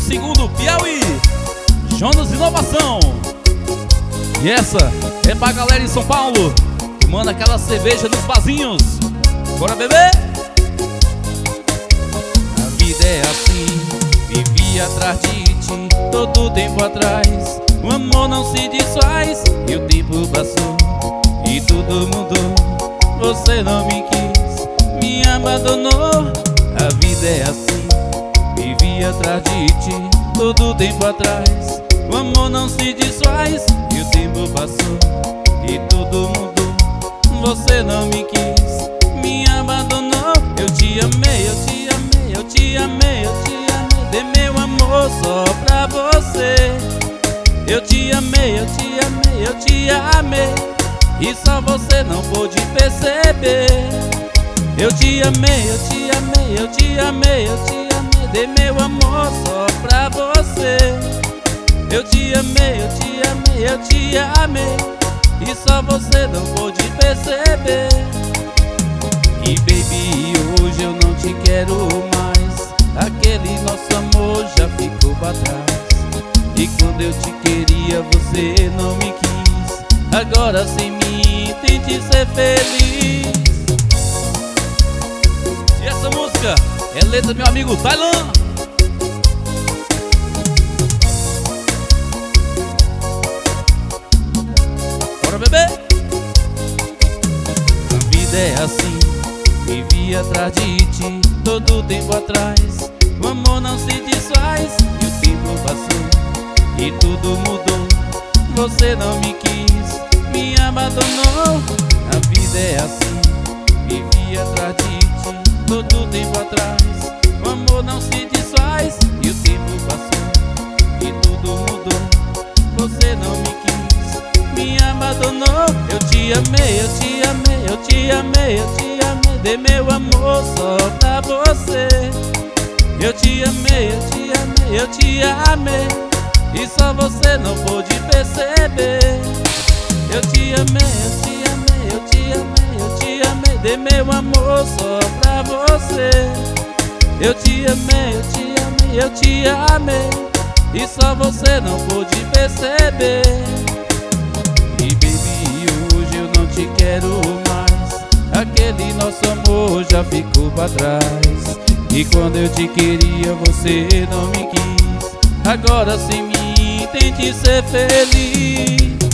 2º Piauí, Jonas Inovação. E essa é pra galera em São Paulo que manda aquela cerveja nos barzinhos. Bora beber? A vida é assim, vivi atrás de ti todo tempo atrás. O amor não se desfaz e o tempo passou e tudo mudou. Você não me quis, me abandonou. A vida é assim, vivi atrás de ti todo tempo atrás. O amor não se desfaz e o tempo passou e tudo mudou. Você não me quis, me abandonou. Eu te amei, eu te amei, eu te amei, eu te amei. Dei meu amor só pra você. Eu te amei, eu te amei, eu te amei, e só você não pôde perceber. Eu te amei, eu te amei, eu te amei, eu te amei. Dei meu amor só pra você. Eu te amei, eu te amei, eu te amei, e só você não pôde perceber. E baby, hoje eu não te quero mais. Aquele nosso amor já ficou pra trás. E quando eu te queria você não me quis. Agora sem mim tente ser feliz. E essa música é letra do meu amigo Thailan. Bora beber? A vida é assim, vivi atrás de ti todo tempo atrás. O amor não se desfaz e o tempo passou e tudo mudou. Você não me quis, me abandonou. A vida é assim, vivi atrás de ti todo tempo atrás. O amor não se desfaz e o tempo passou e tudo mudou. Você não me quis, me abandonou. Eu te amei, eu te amei, eu te amei, eu te amei. Dei meu amor só pra você. Eu te amei, eu te amei, eu te amei, e só você não pôde perceber. Eu te amei, eu te amei, eu te amei, eu te amei. Dei meu amor só pra você. Eu te amei, eu te amei, eu te amei, e só você não pôde perceber. E baby, hoje eu não te quero mais. Aquele nosso amor já ficou pra trás. E quando eu te queria você não me quis. Agora sem mim tente ser feliz.